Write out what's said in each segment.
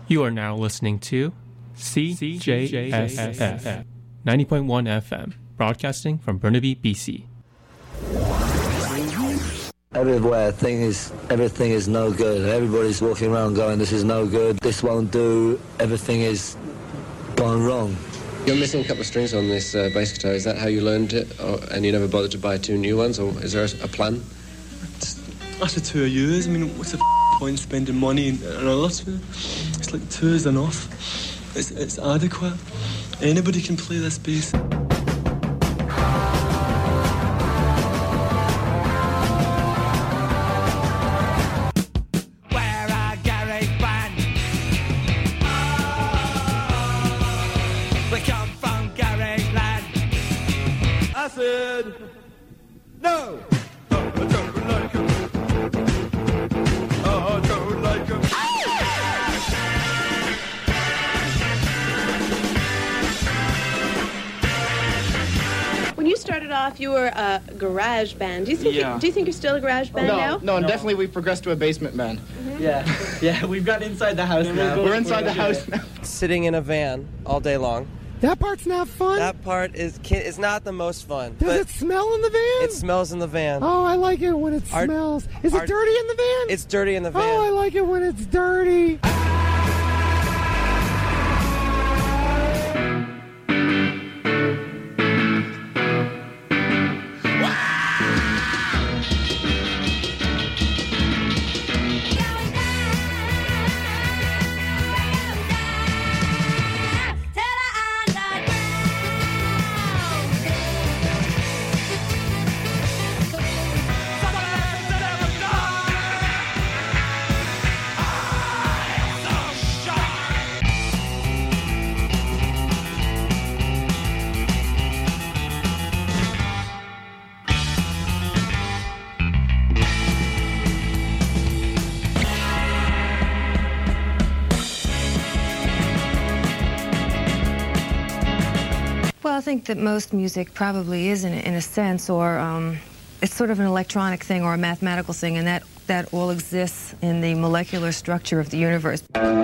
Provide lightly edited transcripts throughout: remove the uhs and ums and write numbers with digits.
You are now listening to CJSF 90.1 FM, broadcasting from Burnaby, BC. Everywhere, everything is no good. Everybody's walking around going, this is no good, this won't do, everything is gone wrong. You're missing a couple of strings on this bass guitar. Is that how you learned it? And you never bothered to buy two new ones? Or is there a plan? After 2 years, I mean, what's the point spending money and all that? It's like 2 is enough. It's adequate. Anybody can play this bass. No! I don't like him. I don't like him. When you started off, you were a garage band. Do you think you're still a garage band now? No, definitely we've progressed to a basement band. Mm-hmm. Yeah, we've got inside the house now. We're inside the house now. Sitting in a van all day long. That part's not fun. That part is not the most fun. Does it smell in the van? It smells in the van. Oh, I like it when it smells. Is it dirty in the van? It's dirty in the van. Oh, I like it when it's dirty. Well, I think that most music probably is in a sense, or it's sort of an electronic thing or a mathematical thing, and that all exists in the molecular structure of the universe.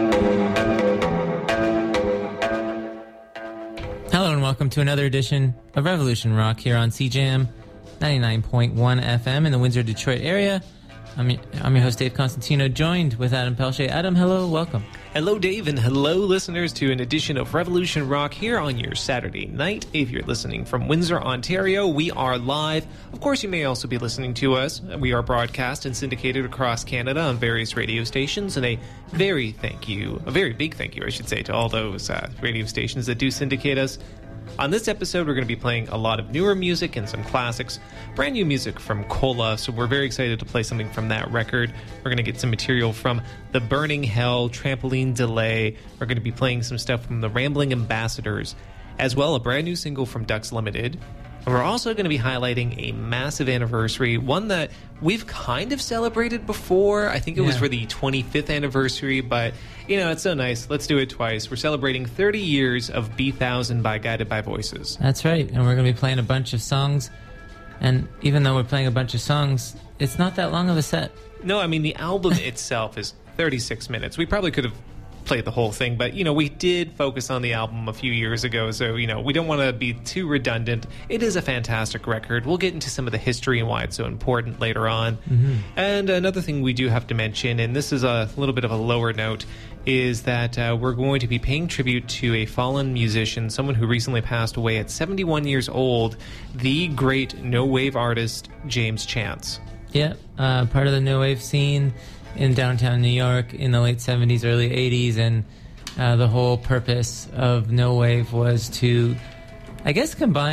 Hello and welcome to another edition of Revolution Rock here on CJAM 99.1 FM in the Windsor, Detroit area. I'm your host, Dave Constantino, joined with Adam Pelche. Adam, hello, welcome. Hello, Dave, and hello, listeners, to an edition of Revolution Rock here on your Saturday night. If you're listening from Windsor, Ontario, we are live. Of course, you may also be listening to us. We are broadcast and syndicated across Canada on various radio stations, and a very big thank you, I should say, to all those radio stations that do syndicate us. On this episode, we're going to be playing a lot of newer music and some classics, brand new music from Cola, so we're very excited to play something from that record. We're going to get some material from The Burning Hell, Trampoline Delay. We're going to be playing some stuff from The Rambling Ambassadors, as well a brand new single from Ducks Limited. And we're also going to be highlighting a massive anniversary, one that we've kind of celebrated before. I think it was for the 25th anniversary, but, you know, it's so nice. Let's do it twice. We're celebrating 30 years of B-1000 by Guided by Voices. That's right, and we're going to be playing a bunch of songs. And even though we're playing a bunch of songs, it's not that long of a set. No, I mean, the album itself is 36 minutes. We probably could have played the whole thing, but, you know, we did focus on the album a few years ago, so, you know, we don't want to be too redundant. It is a fantastic record. We'll get into some of the history and why it's so important later on. Mm-hmm. And another thing we do have to mention, and this is a little bit of a lower note, is that we're going to be paying tribute to a fallen musician, someone who recently passed away at 71 years old, the great no-wave artist James Chance. Yeah, part of the no-wave scene in downtown New York in the late 70s, early 80s, and the whole purpose of no wave was to, I guess,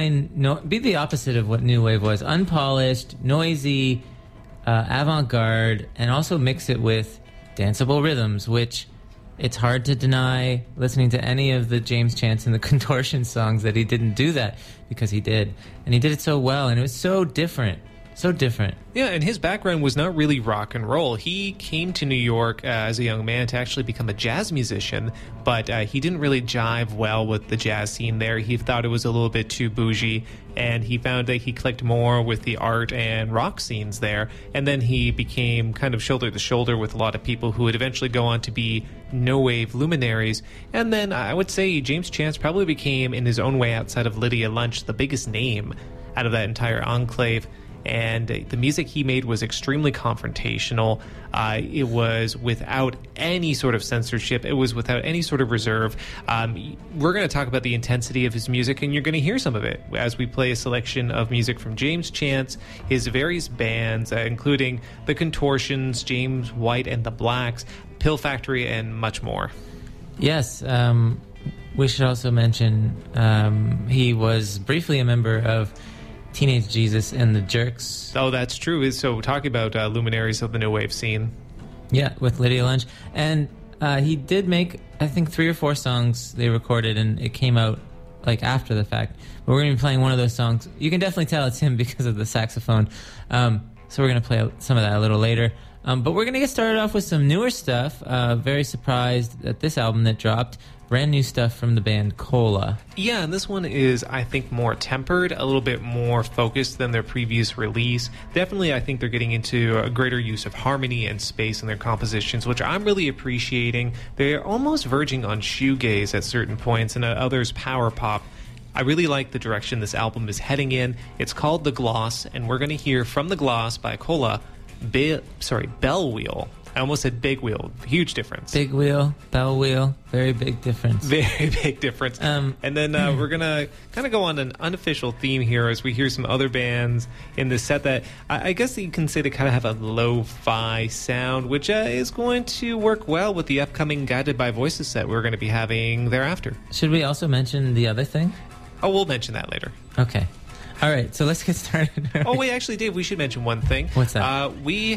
be the opposite of what new wave was: unpolished, noisy, avant-garde, and also mix it with danceable rhythms, which it's hard to deny listening to any of the James Chance and the Contortion songs that he didn't do that, because he did, and he did it so well, and it was so different So different. Yeah, and his background was not really rock and roll. He came to New York as a young man to actually become a jazz musician, but he didn't really jive well with the jazz scene there. He thought it was a little bit too bougie, and he found that he clicked more with the art and rock scenes there. And then he became kind of shoulder to shoulder with a lot of people who would eventually go on to be no wave luminaries. And then I would say James Chance probably became, in his own way, outside of Lydia Lunch, the biggest name out of that entire enclave. And the music he made was extremely confrontational. It was without any sort of censorship. It was without any sort of reserve. We're going to talk about the intensity of his music, and you're going to hear some of it as we play a selection of music from James Chance, his various bands, including The Contortions, James White and the Blacks, Pill Factory, and much more. Yes, we should also mention he was briefly a member of Teenage Jesus and the Jerks. Oh, that's true. So talking about luminaries of the new wave scene. Yeah, with Lydia Lunch. And he did make, I think, 3 or 4 songs they recorded, and it came out like after the fact. But we're going to be playing one of those songs. You can definitely tell it's him because of the saxophone. So we're going to play some of that a little later. But we're going to get started off with some newer stuff. Very surprised at this album that dropped. Brand new stuff from the band Cola. Yeah, and this one is, I think, more tempered, a little bit more focused than their previous release. Definitely, I think they're getting into a greater use of harmony and space in their compositions, which I'm really appreciating. They're almost verging on shoegaze at certain points, and at others, power pop. I really like the direction this album is heading in. It's called The Gloss, and we're going to hear from The Gloss by Cola, Bell Wheel. I almost said big wheel. Huge difference. Big wheel, bell wheel, very big difference. Very big difference. And then we're going to kind of go on an unofficial theme here as we hear some other bands in the set that I guess you can say they kind of have a lo-fi sound, which is going to work well with the upcoming Guided by Voices set we're going to be having thereafter. Should we also mention the other thing? Oh, we'll mention that later. Okay. All right, so let's get started. Oh, wait, actually, Dave, we should mention one thing. What's that?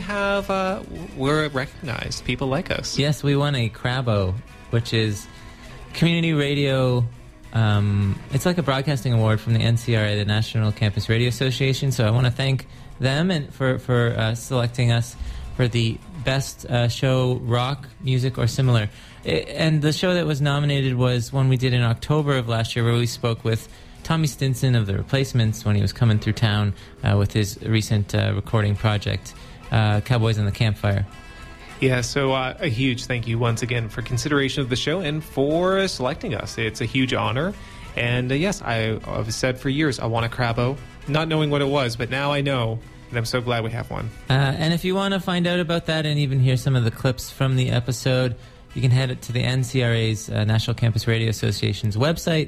We're recognized. People like us. Yes, we won a Crabo, which is community radio. It's like a broadcasting award from the NCRA, the National Campus Radio Association. So I want to thank them and for selecting us for the best show, rock, music, or similar. And the show that was nominated was one we did in October of last year, where we spoke with Tommy Stinson of The Replacements when he was coming through town with his recent recording project, Cowboys on the Campfire. Yeah, so a huge thank you once again for consideration of the show and for selecting us. It's a huge honor. And yes, I've said for years I want a Crabo, not knowing what it was, but now I know, and I'm so glad we have one. And if you want to find out about that and even hear some of the clips from the episode, you can head to the NCRA's National Campus Radio Association's website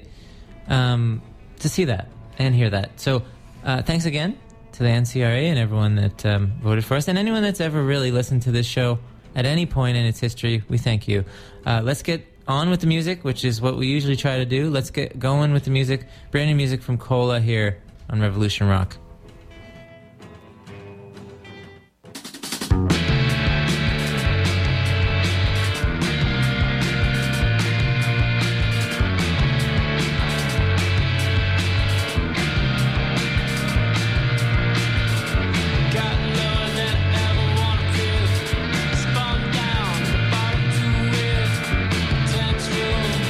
to see that and hear that. So thanks again to the NCRA and everyone that voted for us, and anyone that's ever really listened to this show at any point in its history. We thank you. Let's get on with the music, which is what we usually try to do. Let's get going with the music. Brand new music from Cola here on Revolution Rock.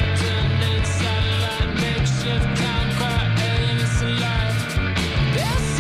This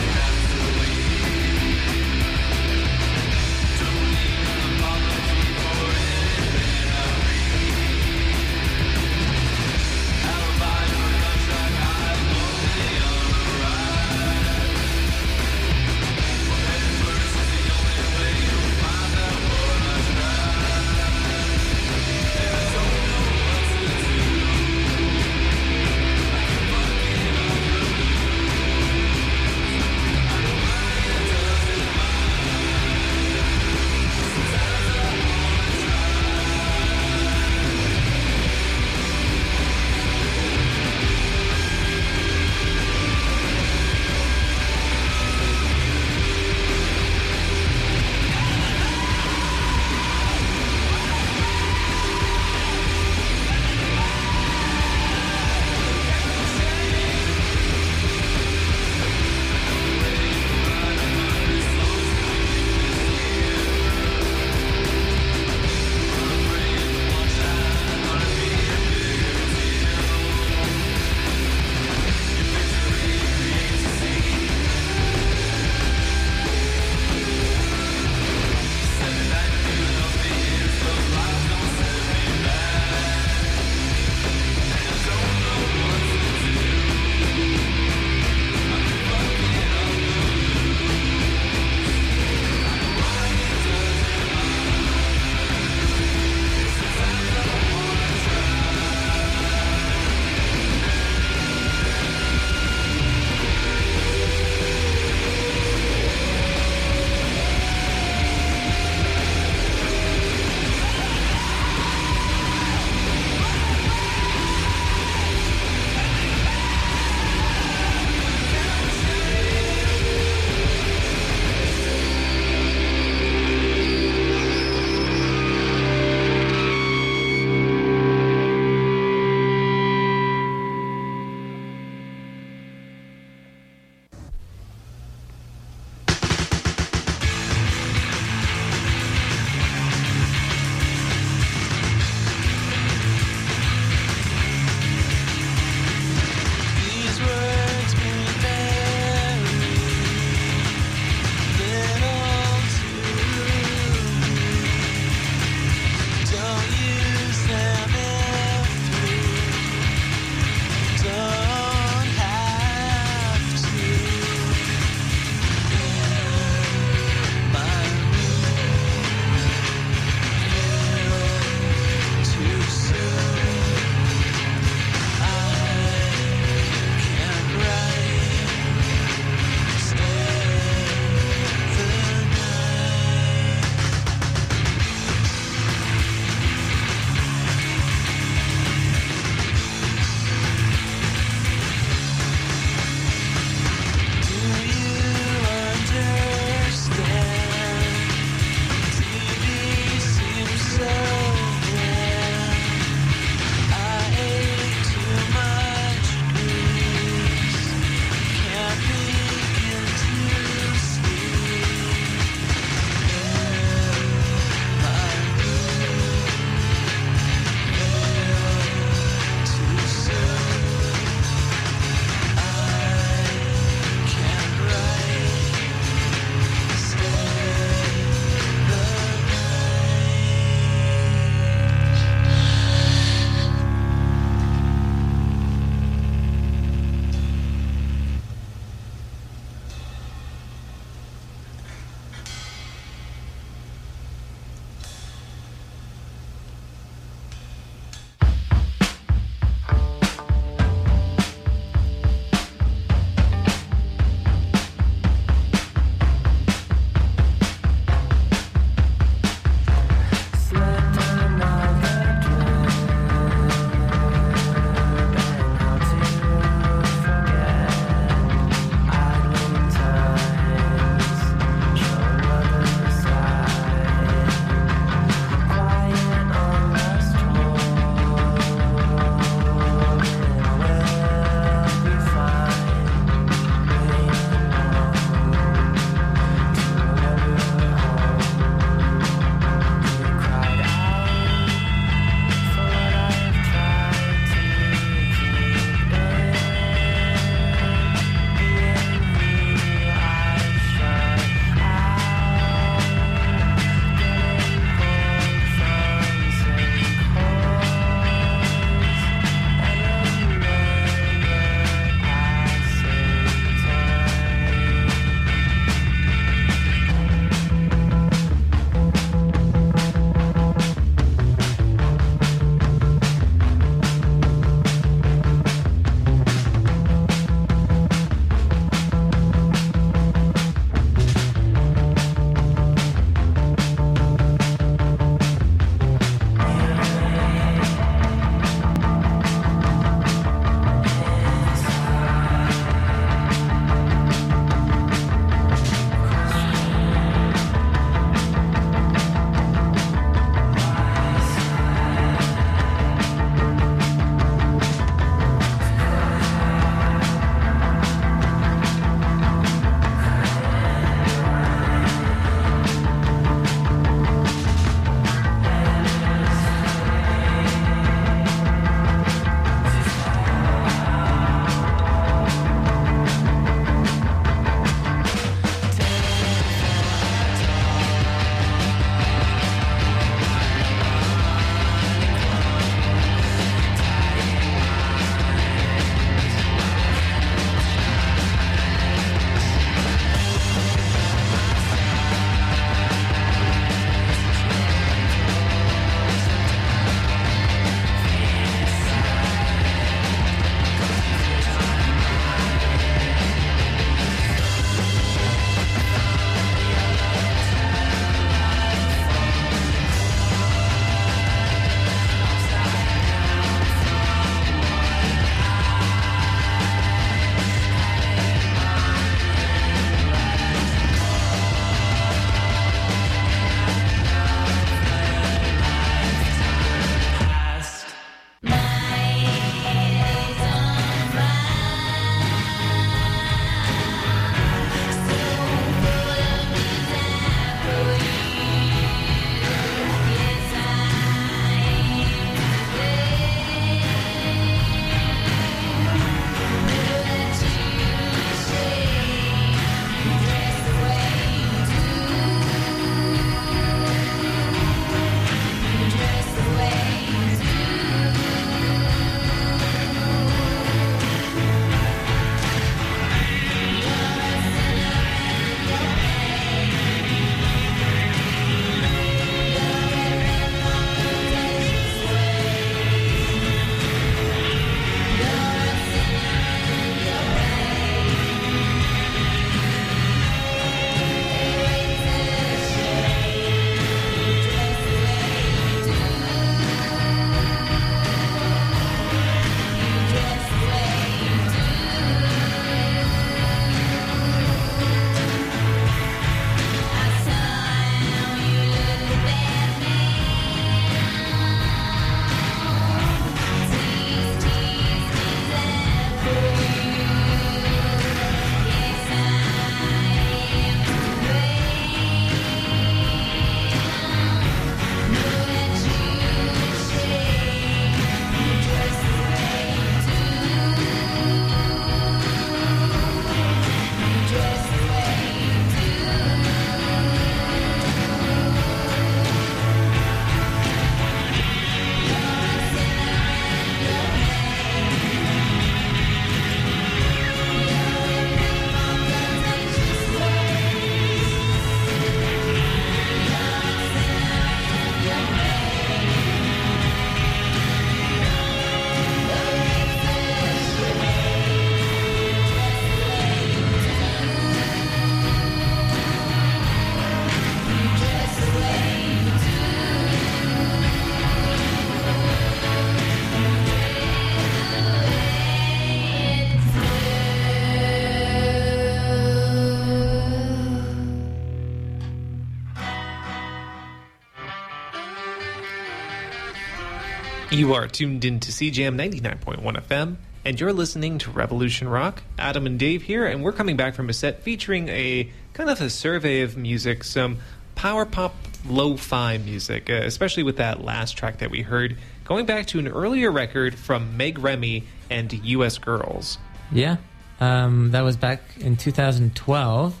You are tuned in to CJAM 99.1 FM, and you're listening to Revolution Rock. Adam and Dave here, and we're coming back from a set featuring a kind of a survey of music, some power pop lo-fi music, especially with that last track that we heard, going back to an earlier record from Meg Remy and US Girls. Yeah, that was back in 2012.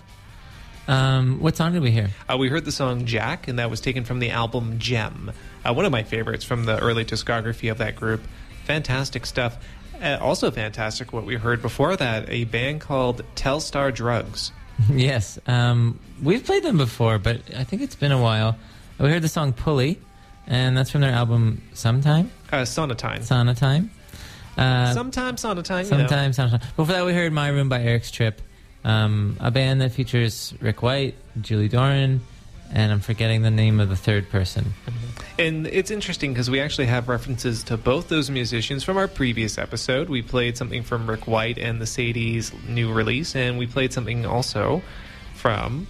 What song did we hear? We heard the song Jack, and that was taken from the album Gem. One of my favorites from the early discography of that group. Fantastic stuff. Also fantastic what we heard before that, a band called Telstar Drugs. Yes. We've played them before, but I think it's been a while. We heard the song Pulley, and that's from their album Sometime? Sonatime. Sonatime. Sonatime. Sometime. Before that, we heard My Room by Eric's Trip, a band that features Rick White, Julie Doran, and I'm forgetting the name of the third person. And it's interesting because we actually have references to both those musicians from our previous episode. We played something from Rick White and the Sadie's new release, and we played something also from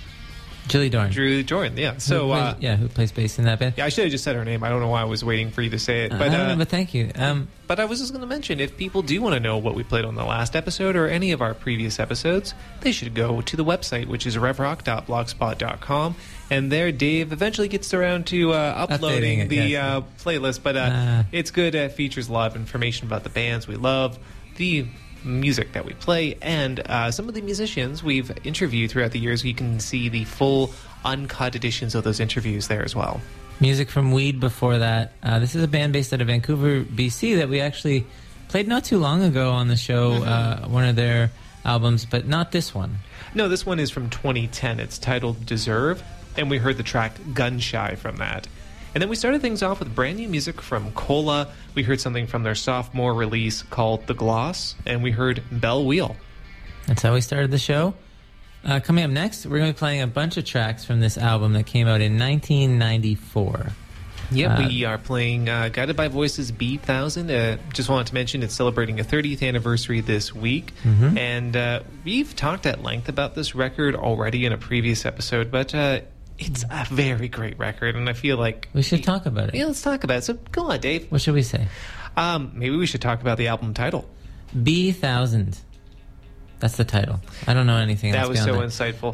Julie Doran. Yeah. So, who plays bass in that band? Yeah, I should have just said her name. I don't know why I was waiting for you to say it. But, I don't know, but thank you. But I was just going to mention, if people do want to know what we played on the last episode or any of our previous episodes, they should go to the website, which is revrock.blogspot.com. And there, Dave eventually gets around to uploading the playlist. But it's good. It features a lot of information about the bands we love, the music that we play, and some of the musicians we've interviewed throughout the years. You can see the full uncut editions of those interviews there as well. Music from Weed before that. This is a band based out of Vancouver, BC that we actually played not too long ago on the show, one of their albums, but not this one. No, this one is from 2010. It's titled Deserve, and we heard the track Gun Shy from that. And then we started things off with brand new music from Cola. We heard something from their sophomore release called The Gloss, and we heard Bell Wheel. That's how we started the show. Coming up next, we're going to be playing a bunch of tracks from this album that came out in 1994. Yeah, we are playing Guided by Voices B-1000. Just wanted to mention it's celebrating a 30th anniversary this week. And we've talked at length about this record already in a previous episode, but it's a very great record, and I feel like we should talk about it. Yeah, let's talk about it. So go on, Dave. What should we say? Maybe we should talk about the album title. B-1000. That's the title. I don't know anything else. That was so insightful.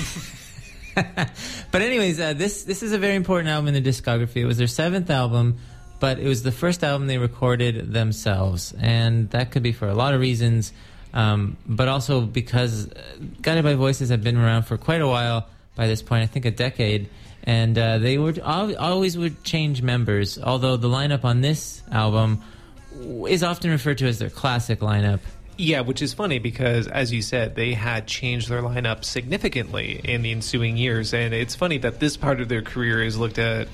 But anyways, this is a very important album in their discography. It was their 7th album, but it was the first album they recorded themselves, and that could be for a lot of reasons, but also because Guided by Voices have been around for quite a while. By this point, I think a decade, and they would always would change members, although the lineup on this album is often referred to as their classic lineup. Yeah, which is funny because, as you said, they had changed their lineup significantly in the ensuing years, and it's funny that this part of their career is looked at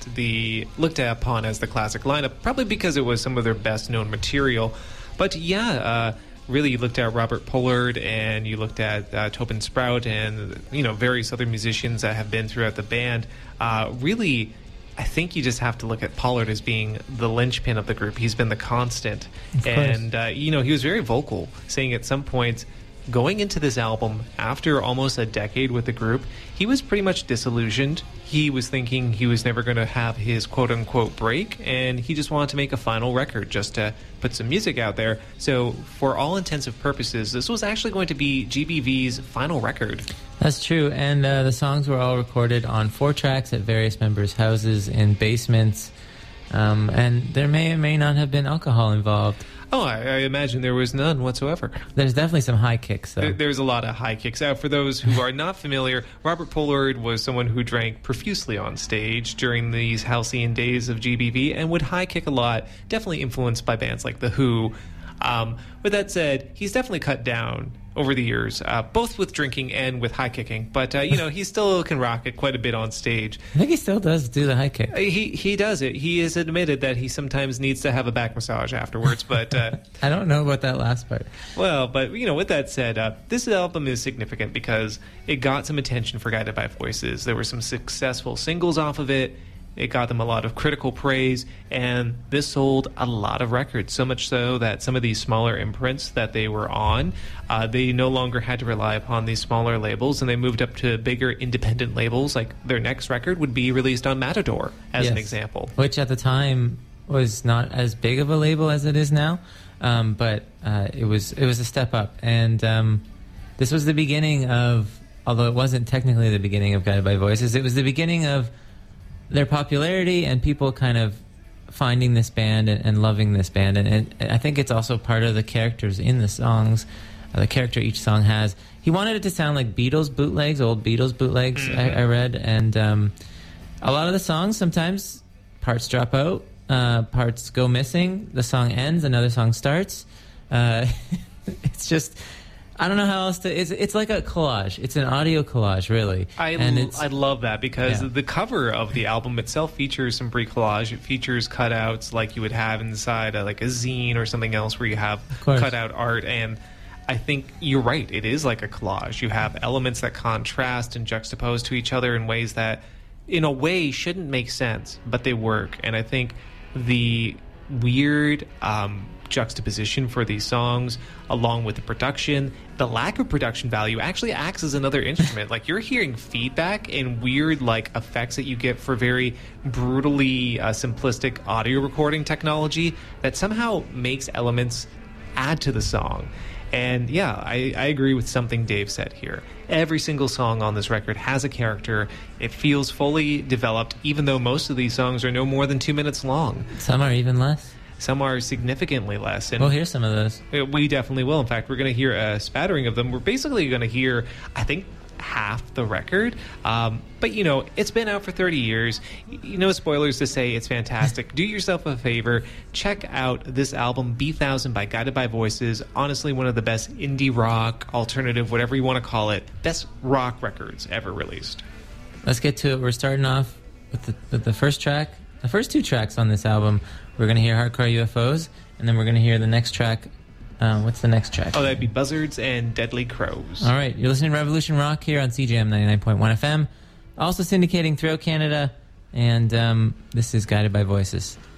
upon as the classic lineup, probably because it was some of their best-known material. But yeah, really, you looked at Robert Pollard and you looked at Tobin Sprout and various other musicians that have been throughout the band. Really, I think you just have to look at Pollard as being the linchpin of the group. He's been the constant. And, he was very vocal, saying at some point, going into this album, after almost a decade with the group, he was pretty much disillusioned. He was thinking he was never going to have his quote-unquote break, and he just wanted to make a final record just to put some music out there. So, for all intents and purposes, this was actually going to be GBV's final record. That's true, and the songs were all recorded on 4 tracks at various members' houses in basements, and there may or may not have been alcohol involved. Oh, I imagine there was none whatsoever. There's definitely some high kicks, though. There's a lot of high kicks. For those who are not familiar, Robert Pollard was someone who drank profusely on stage during these halcyon days of GBV and would high kick a lot, definitely influenced by bands like The Who. With that said, he's definitely cut down over the years, both with drinking and with high kicking. But, he still can rock it quite a bit on stage. I think he still does do the high kick. He does it. He has admitted that he sometimes needs to have a back massage afterwards. But I don't know about that last part. Well, but, with that said, this album is significant because it got some attention for Guided by Voices. There were some successful singles off of it. It got them a lot of critical praise, and this sold a lot of records, so much so that some of these smaller imprints that they were on, they no longer had to rely upon these smaller labels, and they moved up to bigger independent labels. Like their next record would be released on Matador, as an example. Which at the time was not as big of a label as it is now, but it was a step up. And this was the beginning of, although it wasn't technically the beginning of Guided by Voices, it was the beginning of their popularity and people kind of finding this band and loving this band. And I think it's also part of the characters in the songs, the character each song has. He wanted it to sound like Beatles bootlegs, old Beatles bootlegs, I read. And a lot of the songs, sometimes parts drop out, parts go missing, the song ends, another song starts. It's just, I don't know how else to, it's like a collage. It's an audio collage, really. I love that because the cover of the album itself features some bricolage. It features cutouts like you would have inside like a zine or something else where you have cutout art. And I think you're right. It is like a collage. You have elements that contrast and juxtapose to each other in ways that, in a way, shouldn't make sense, but they work. And I think the weird juxtaposition for these songs, along with the production, the lack of production value actually acts as another instrument. Like, you're hearing feedback and weird like effects that you get for very brutally simplistic audio recording technology that somehow makes elements add to the song. And yeah, I agree with something Dave said here. Every single song on this record has a character. It feels fully developed, even though most of these songs are no more than 2 minutes long. Some are even less. Some are significantly less. And we'll hear some of those. We definitely will. In fact, we're going to hear a spattering of them. We're basically going to hear, I think, half the record. But, you know, it's been out for 30 years. No spoilers to say it's fantastic. Do yourself a favor. Check out this album, B1000 by Guided by Voices. Honestly, one of the best indie rock, alternative, whatever you want to call it, best rock records ever released. Let's get to it. We're starting off with the first track. The first two tracks on this album. We're going to hear Hardcore UFOs, and then we're going to hear the next track. What's the next track? Oh, that'd be Buzzards and Deadly Crows. All right, you're listening to Revolution Rock here on CJM 99.1 FM, also syndicating throughout Canada, and this is Guided by Voices.